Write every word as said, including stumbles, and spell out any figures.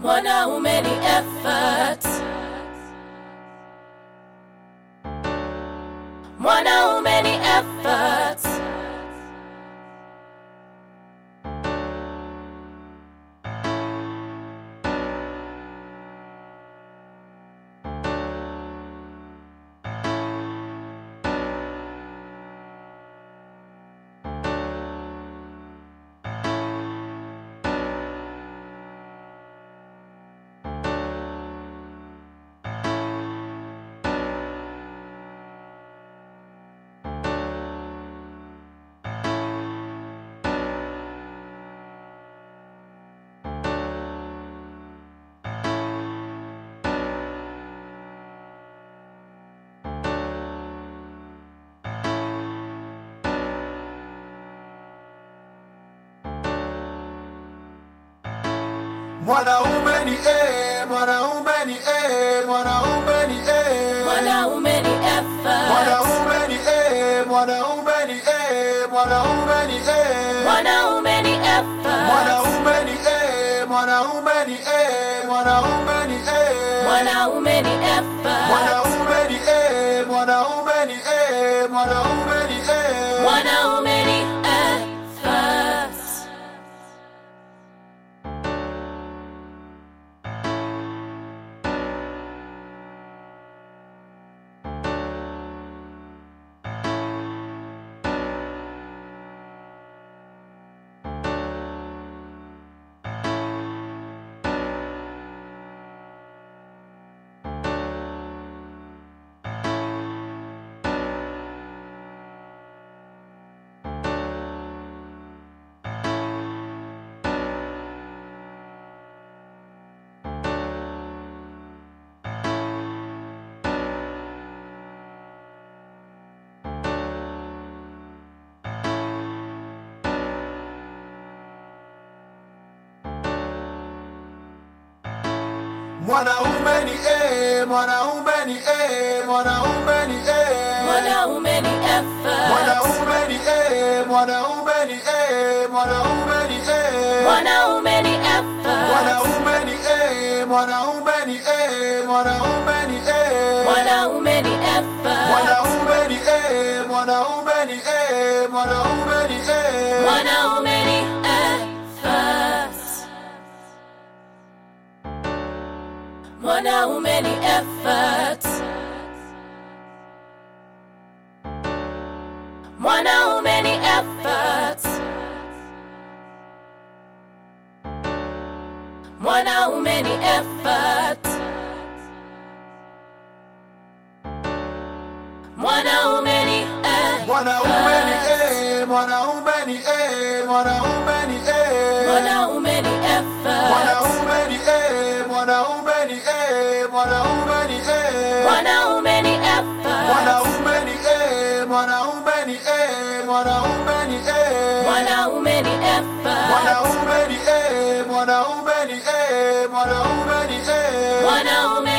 Mwanaume ni effort. Mwanaume ni effort. Mwanaume ni eh, mwanaume ni eh, mwanaume ni eh, Mwanaume ni effort. mwanaume ni eh, mwanaume ni eh, mwanaume ni eh, Mwanaume ni effort. mwanaume ni eh, mwanaume ni eh, mwanaume ni eh, Mwanaume ni effort. mwanaume ni eh, mwanaume ni eh, mwanaume ni eh, Mwanaume ni effort. Mwanaume ni eh, mwanaume ni eh, mwanaume ni eh, Mwanaume ni effort. mwanaume ni eh, mwanaume ni eh, mwanaume ni eh, Mwanaume ni effort. mwanaume ni eh, mwanaume ni eh, mwanaume ni eh, Mwanaume ni effort. mwanaume ni eh, mwanaume ni eh, mwanaume ni eh, Mwanaume ni effort. Mwanaume ni effort. Mwanaume ni effort. Mwanaume ni effort. Mwanaume ni effort. mwanaume ni eh, mwanaume ni eh, mwanaume ni eh, Mwanaume ni effort. mwanaume ni eh, mwanaume ni eh, mwanaume ni eh, Mwanaume ni effort. mwanaume ni eh, mwanaume ni eh, mwanaume ni eh, Mwanaume ni effort. mwanaume ni eh, mwanaume ni eh, mwanaume ni eh, Mwanaume